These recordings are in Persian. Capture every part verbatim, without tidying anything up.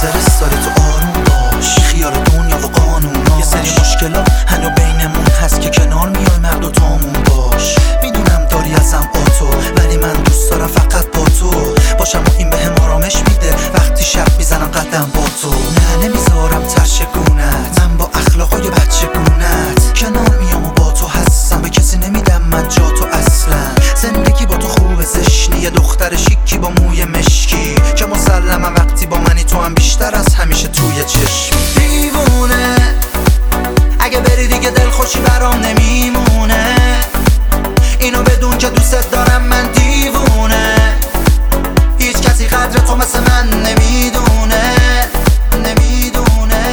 استرس داری تو آروم باش، خیال دنیا و قانوناش. یه سری مشکلات هنو بینمون هست که کنار میای مرد و تامون باش. میدونم داری ازم آتو، ولی من دوست دارم فقط با تو باشم و این بهم آرامش میده وقتی شب میزنم قدم با تو. نه نمیذارم ترشگونت، من با اخلاقای بچگونت کنار میام و با تو هستم، به کسی نمیدم من جا تو اصلا. زندگی با تو خوبه، زشنی یه دختر شیکی با موی مشکی که مسلمم وقتی با منی تو هم بیشتر از همیشه توی چشم. دیوونه اگه بری دیگه دلخوشی برام نمیمونه، اینو بدون که دوست دارم من دیوونه. هیچ کسی قدر تو مثل من نمیدونه نمیدونه.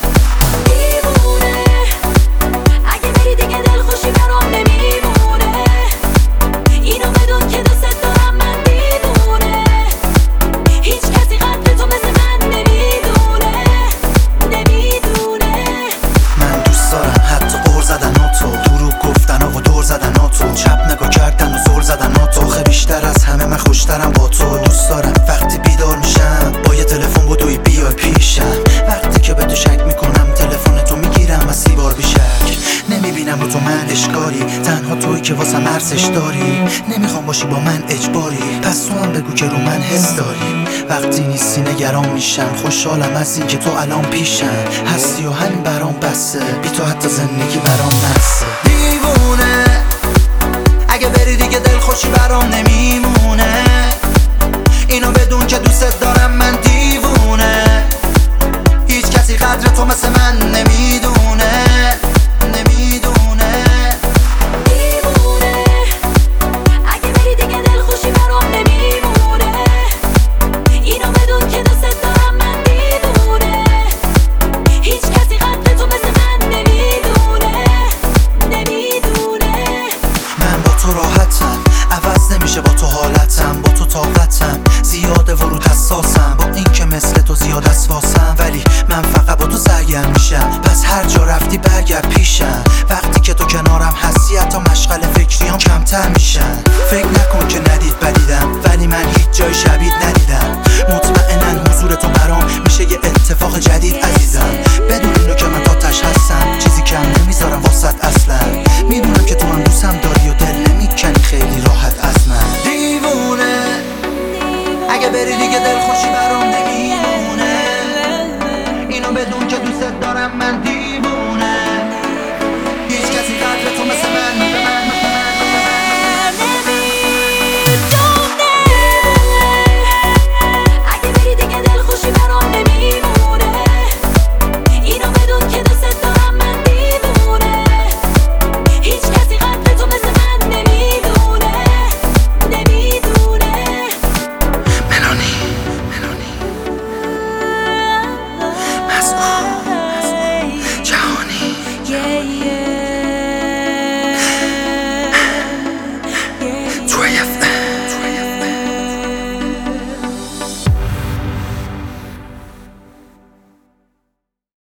دیوونه اگه بری دیگه دلخوشی برام نمیمونه، اینو بدون که دوست دارم من دیوونه. هیچ کسی قدر تو مثل من نمیدونه نمیدونه. من دوست دارم حتی قول زدن ها تو، دروغ گفتن ها و دور زدن ها تو، چپ نگاه کردن و زل زدن ها تو. خیلی بیشتر از همه من خوشترم با تو. دوست دارم وقتی بیدار میشم با یه تلفن بدوی بیای پیشم، وقتی که به تو شک میکنم تلفن تو میگیرم و سی بار بیشک. نمیبینم رو تو من اشکالی، تنها تویی که واسم ارزش داری. نمیخوام باشی با من اجباری، پس تو هم بگو که رو من حس داری. وقتی نیستی نگران میشم، خوشحالم از این که تو الان پیشم هستی و همین برام بسه، بی تو حتی زندگی برام نسه. دیوونه اگه بری دیگه دلخوشی برام نمیمونه، اینو بدون که دوست دارم من دیوونه. هیچ کسی قدر تو مثل من نمیدونه نمیدونه. دیوونه اگه بری دیگه دلخوشی برام نمیمونه، اینو بدون که دوست دارم من دیوونه. هیچ کسی قدر تو مثل من نمیدونه نمیدونه. من با تو راحتم، عوض نمیشه با تو حالتم، با تو طاقتم زیاده ورود حساسم، با این که مثل تو زیاد اسواسم، ولی من فقط با تو سرگرم میشم. پس هر جا رفتی برگرد پیشم، وقتی که تو کنارم هستی حتی مشغل فکریام کمتر میشن. فکر نکن که ندید بدیدم، ولی من هیچ جای شبیه ندیدم. مطمئنن حضور تو برام میشه یه اتفاق جدید عزیزم. بدون اینو که من تاتش هستم، چیزی کم نمیذارم واسط اصلا. میدونم که تو هم دوستم داری و دل نمیکنی خیلی راحت از من. دیوونه اگه بری دیگه دلخوشی برام نمیمونه، اینو بدون که دوست دارم من دیوونه.